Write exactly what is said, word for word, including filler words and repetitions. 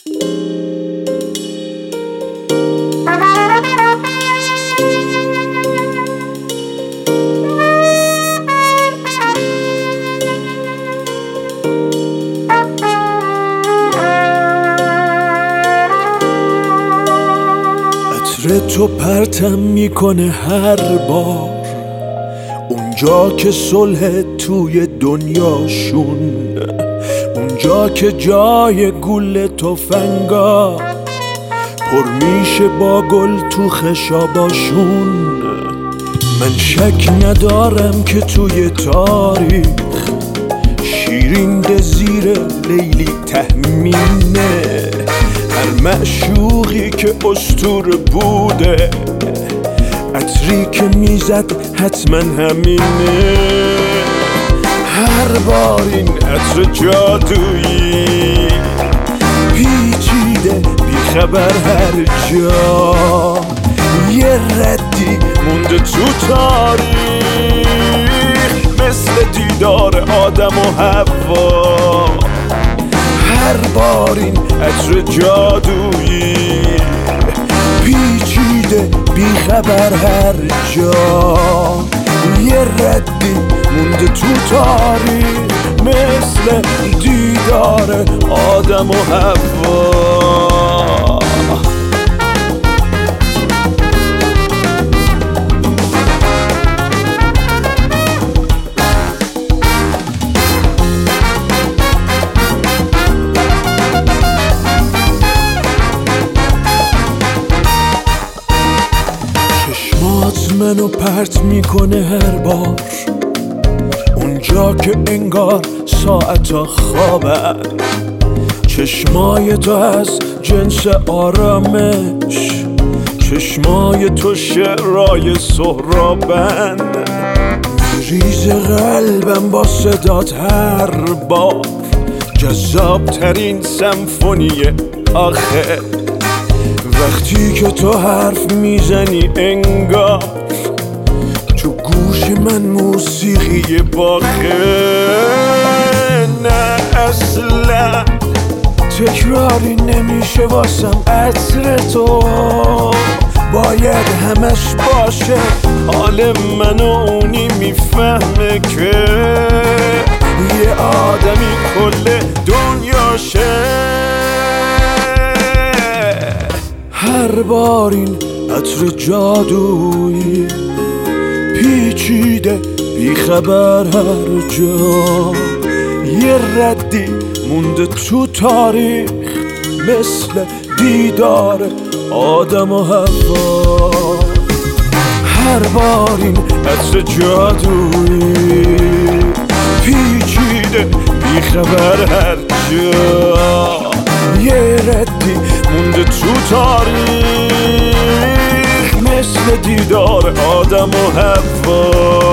عطر تو پرتم میکنه هر بار اونجا که صلح توی دنیاشون، اونجا که جای گل تفنگا پر میشه با گل تو خشاباشون. من شک ندارم که توی تاریخ شیرین ده زیر لیلی تهمینه، هر معشوقی که اسطوره بوده عطری که میزد حتما همینه. هر بار این عطر جادویی پیچیده بیخبر هر جا، یه ردی مونده تو تاریخ مثل دیدار آدم و حوا. هر بار این عطر جادویی پیچیده بیخبر هر جا، یه ردی مونده تو تاریخ مثل دیدار آدم و حوا. منو پرت میکنه هر بار اونجا که انگار ساعتا خوابن، چشمای تو از جنس آرامش، چشمای تو شعرای سهرابن. میریز قلبم با صدات هر بار، جذاب ترین سمفونی آخر. وقتی که تو حرف میزنی انگار تو گوش من موسیقی باخه. نه اصلا تکراری نمیشه واسم عطر تو، باید همش باشه حال من و اونی میفهمه که یه آدمی کل دنیاشه. هر بار این عطر جادویی پیچیده بیخبر هر جا، یه ردی مونده تو تاریخ مثل دیدار آدم و حوا. هر بار این عطر جادویی پیچیده بیخبر هر جا، یه ردی مونده تو تاریخ مثل دیدار آدم و حوا.